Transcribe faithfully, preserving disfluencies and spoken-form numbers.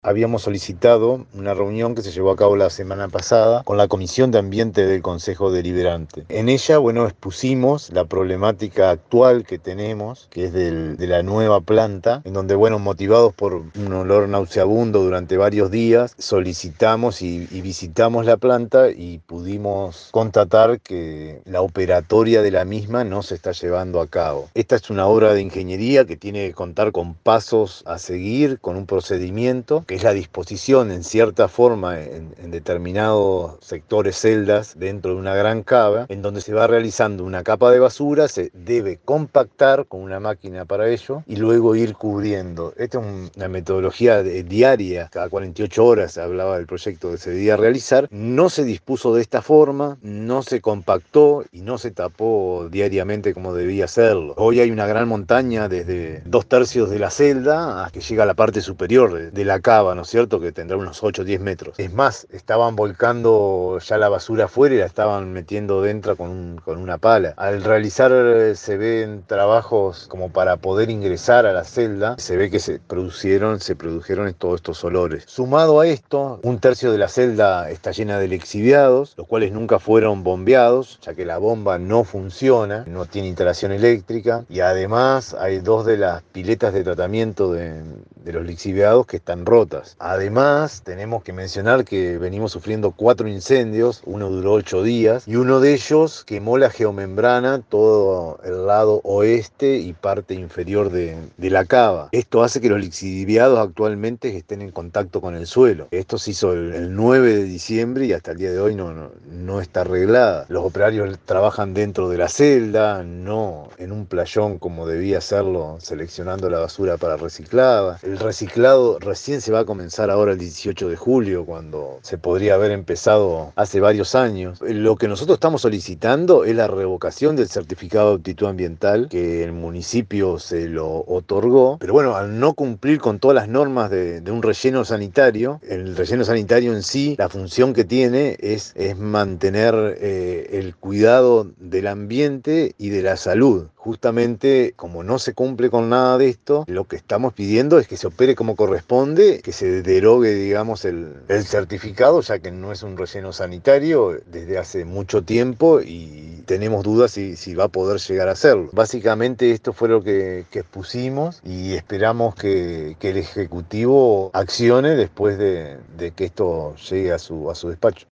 Habíamos solicitado una reunión que se llevó a cabo la semana pasada con la Comisión de Ambiente del Consejo Deliberante. En ella, bueno, expusimos la problemática actual que tenemos, que es del, de la nueva planta, en donde, bueno, motivados por un olor nauseabundo durante varios días, solicitamos y, y visitamos la planta y pudimos constatar que la operatoria de la misma no se está llevando a cabo. Esta es una obra de ingeniería que tiene que contar con pasos a seguir, con un procedimiento, que es la disposición en cierta forma en, en determinados sectores celdas dentro de una gran cava, en donde se va realizando una capa de basura, se debe compactar con una máquina para ello y luego ir cubriendo. Esta es un, una metodología de, diaria, cada cuarenta y ocho horas se hablaba del proyecto que se debía realizar. No se dispuso de esta forma, no se compactó y no se tapó diariamente como debía hacerlo. Hoy hay una gran montaña desde dos tercios de la celda hasta que llega a la parte superior de, de la cava, ¿no es cierto?, que tendrá unos ocho o diez metros. Es más, estaban volcando ya la basura afuera y la estaban metiendo dentro con, un, con una pala. Al realizar se ven trabajos como para poder ingresar a la celda, se ve que se produjeron, se produjeron todos estos olores. Sumado a esto, un tercio de la celda está llena de lixiviados, los cuales nunca fueron bombeados, ya que la bomba no funciona, no tiene instalación eléctrica, y además hay dos de las piletas de tratamiento de, de los lixiviados que están rotas. Además, tenemos que mencionar que venimos sufriendo cuatro incendios, uno duró ocho días, y uno de ellos quemó la geomembrana, todo el lado oeste y parte inferior de, de la cava. Esto hace que los lixiviados actualmente estén en contacto con el suelo. Esto se hizo el, el nueve de diciembre y hasta el día de hoy no, no, no está arreglada. Los operarios trabajan dentro de la celda, no en un playón como debía hacerlo, seleccionando la basura para reciclada. El reciclado recién se va a comenzar ahora el dieciocho de julio, cuando se podría haber empezado hace varios años. Lo que nosotros estamos solicitando es la revocación del certificado de aptitud ambiental, que el municipio se lo otorgó, pero bueno, al no cumplir con todas las normas de, de un relleno sanitario, el relleno sanitario en sí, la función que tiene es, es mantener eh, el cuidado del ambiente y de la salud. Justamente, como no se cumple con nada de esto, lo que estamos pidiendo es que se opere como corresponde, que se derogue, digamos, el, el certificado, ya que no es un relleno sanitario desde hace mucho tiempo y tenemos dudas si, si va a poder llegar a hacerlo. Básicamente esto fue lo que, que expusimos y esperamos que, que el Ejecutivo accione después de, de que esto llegue a su, a su despacho.